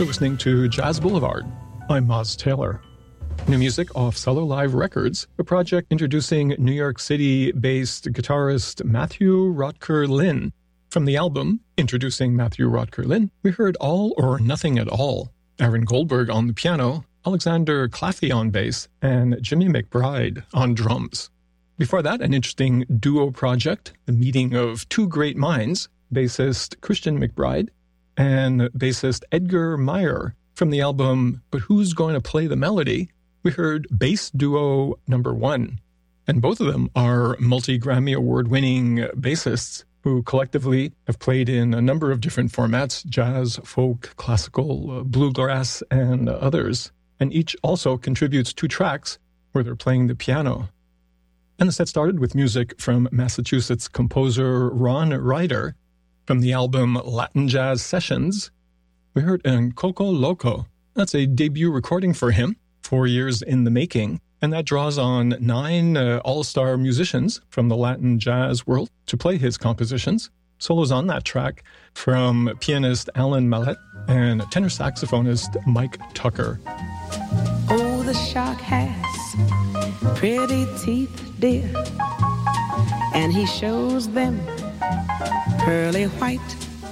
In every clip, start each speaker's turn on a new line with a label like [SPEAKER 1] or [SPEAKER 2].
[SPEAKER 1] listening to Jazz Boulevard. I'm Moz Taylor. New music off Cello Live Records, a project introducing New York City-based guitarist Matthew Rotker Lynn. From the album, introducing Matthew Rotker Lynn, we heard All or Nothing at All, Aaron Goldberg on the piano, Alexander Claffey on bass, and Jimmy McBride on drums. Before that, an interesting duo project, the meeting of two great minds, bassist Christian McBride and bassist Edgar Meyer. From the album But Who's Going to Play the Melody, we heard Bass Duo Number 1. And both of them are multi-Grammy Award-winning bassists who collectively have played in a number of different formats, jazz, folk, classical, bluegrass, and others. And each also contributes 2 tracks where they're playing the piano. And the set started with music from Massachusetts composer Ron Ryder. From the album Latin Jazz Sessions, we heard En Coco Loco. That's a debut recording for him, 4 years in the making, and that draws on 9 all-star musicians from the Latin jazz world to play his compositions. Solos on that track from pianist Alan Mallet and tenor saxophonist Mike Tucker.
[SPEAKER 2] Oh, the shark has pretty teeth, dear, and he shows them pearly white.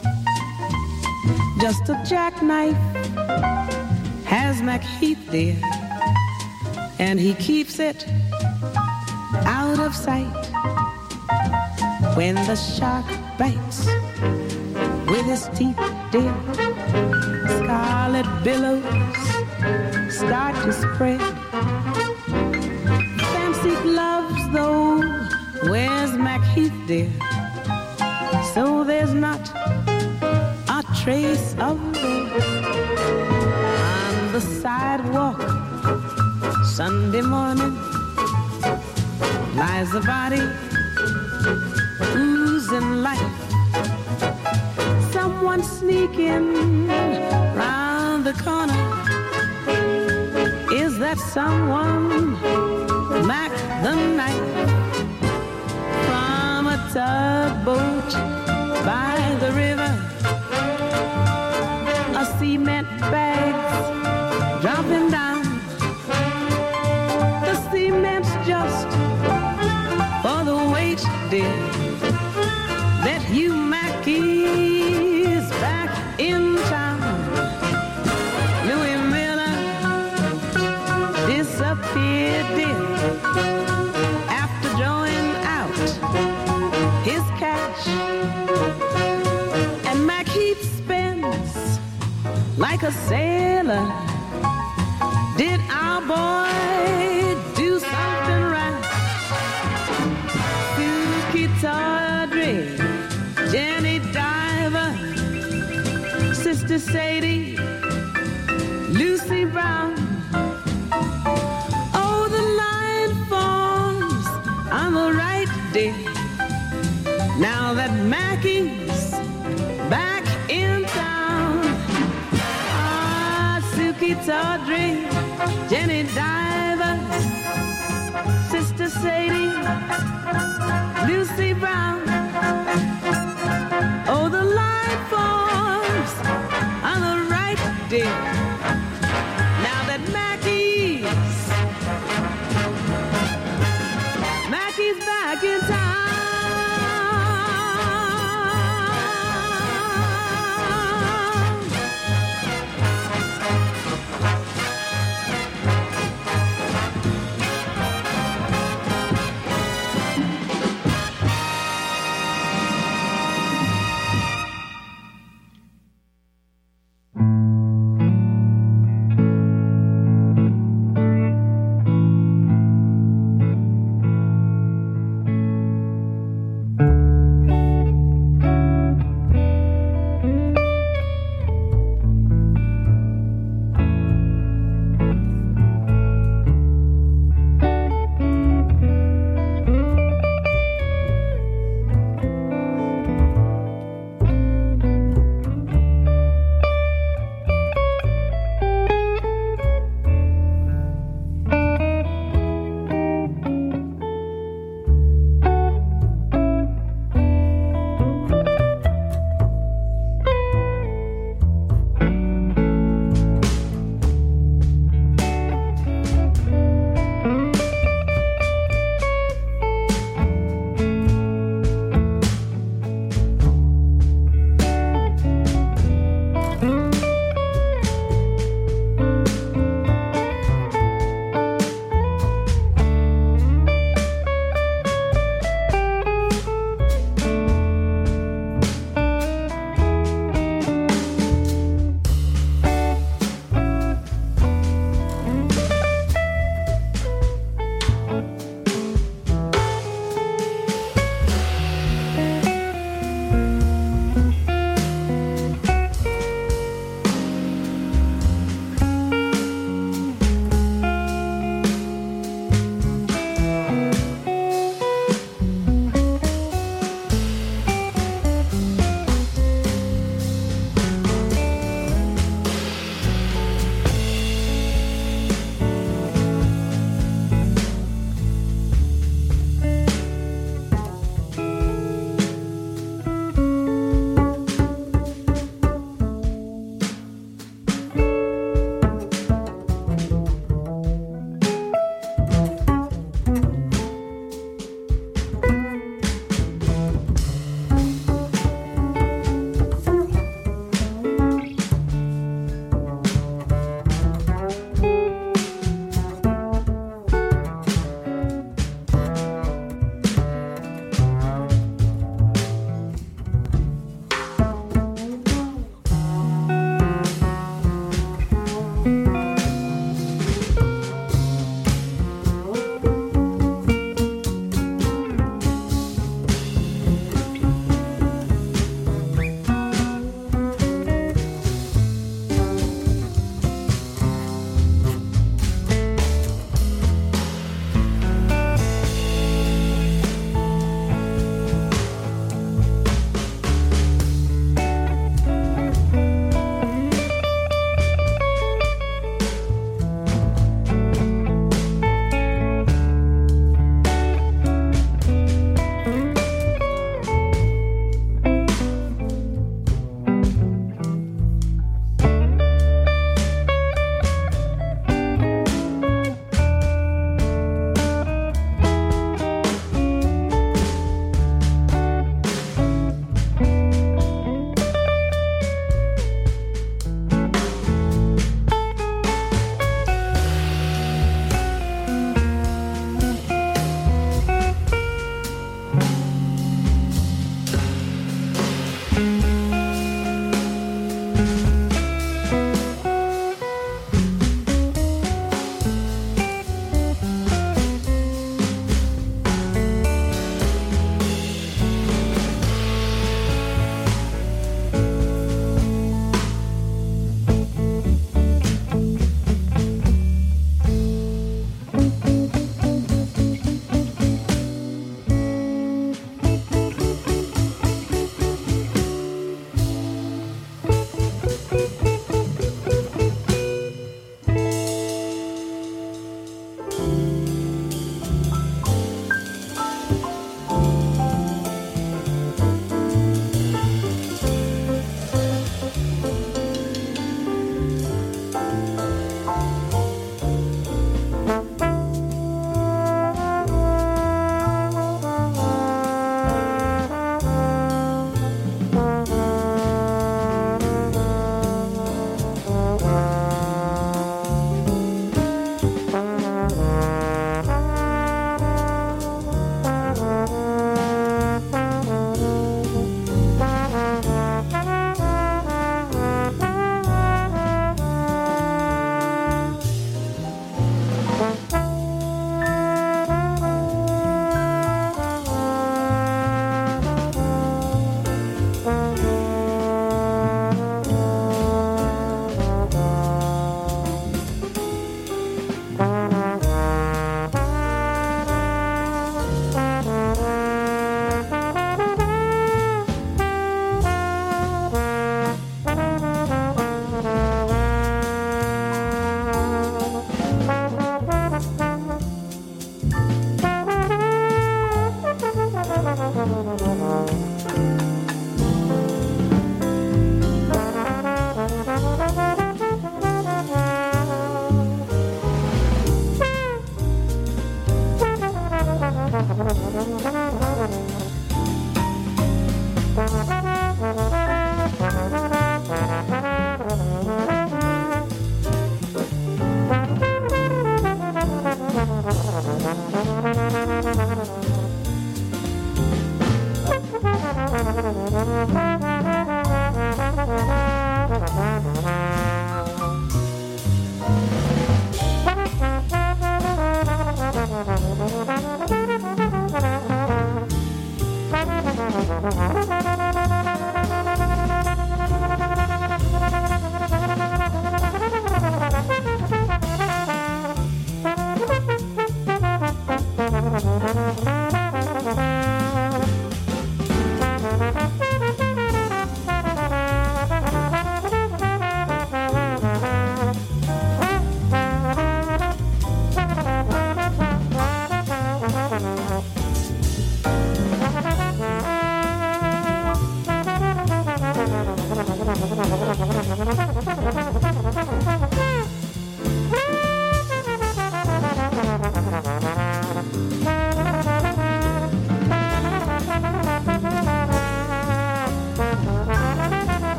[SPEAKER 2] Just a jackknife has MacHeath, dear, and he keeps it out of sight. When the shark bites with his teeth, dear, scarlet billows start to spread. Fancy gloves, though, where's MacHeath, dear? So there's not a trace of red. On the sidewalk, Sunday morning, lies a body oozing life. Someone sneaking round the corner. Is that someone? Mac the Knife. From a tugboat by the river, a cement bag's dropping down. The cement's just for the weight, dear. That Hugh Mackey's back in town. Louis Miller disappeared, dear, after drawing out his cash. And MacHeath spends like a sailor. Did our boy do something right? Suki Tawdry, Jenny Diver, Sister Sadie, Lucy Brown. Oh, the line forms on the right, dear. Now that Mackey's back in town. Ah, Suki Tawdry, Jenny Diver, Sister Sadie, Lucy Brown. Oh, the line forms on the right, dear. Now that Mackey's back in town.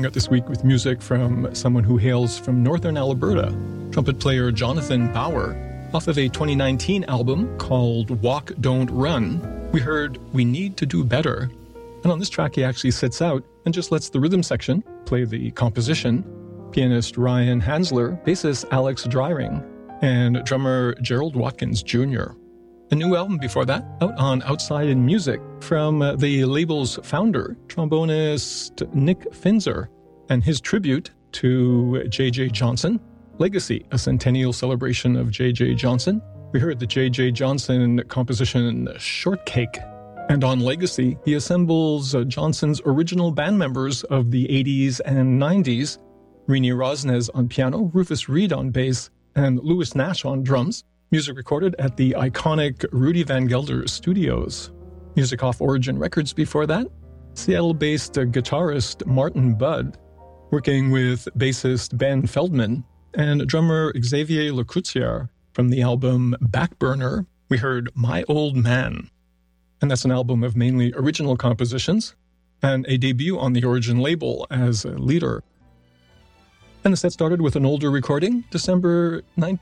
[SPEAKER 1] starting out this week with music from someone who hails from northern Alberta, trumpet player Jonathan Bauer. Off of a 2019 album called Walk, Don't Run, we heard We Need to Do Better. And on this track, he actually sits out and just lets the rhythm section play the composition. Pianist Ryan Hansler, bassist Alex Dryring, and drummer Gerald Watkins Jr. A new album before that, out on Outside in Music, from the label's founder, trombonist Nick Finzer, and his tribute to J.J. Johnson, Legacy, a centennial celebration of J.J. Johnson. We heard the J.J. Johnson composition Shortcake. And on Legacy, he assembles Johnson's original band members of the 80s and 90s, Rini Rosnes on piano, Rufus Reid on bass, and Louis Nash on drums. Music recorded at the iconic Rudy Van Gelder Studios. Music off Origin Records before that. Seattle-based guitarist Martin Budd, working with bassist Ben Feldman and drummer Xavier Lecouture. From the album Backburner, we heard My Old Man. And that's an album of mainly original compositions and a debut on the Origin label as a leader. And the set started with an older recording, December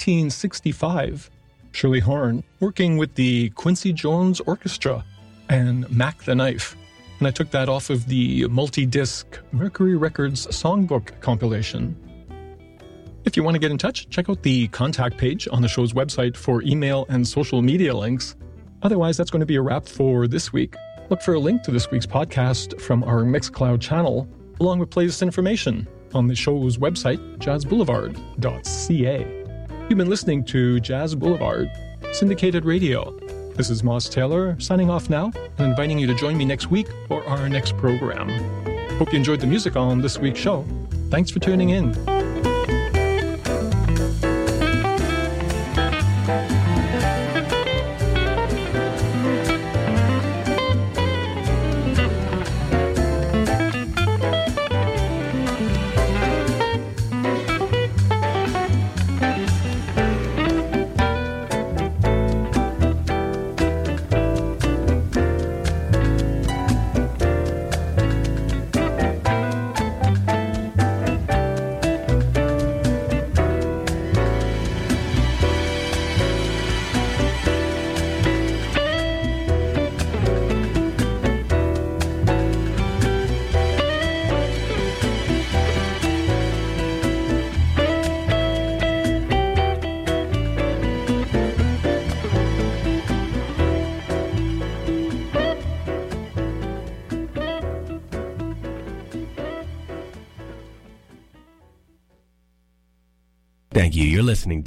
[SPEAKER 1] 1965. Shirley Horn, working with the Quincy Jones Orchestra and Mac the Knife. And I took that off of the multi-disc Mercury Records Songbook compilation. If you want to get in touch, check out the contact page on the show's website for email and social media links. Otherwise, that's going to be a wrap for this week. Look for a link to this week's podcast from our Mixcloud channel, along with playlist information on the show's website, jazzboulevard.ca. You've been listening to Jazz Boulevard, syndicated radio. This is Moss Taylor, signing off now and inviting you to join me next week for our next program. Hope you enjoyed the music on this week's show. Thanks for tuning in.
[SPEAKER 3] Thank you. You're listening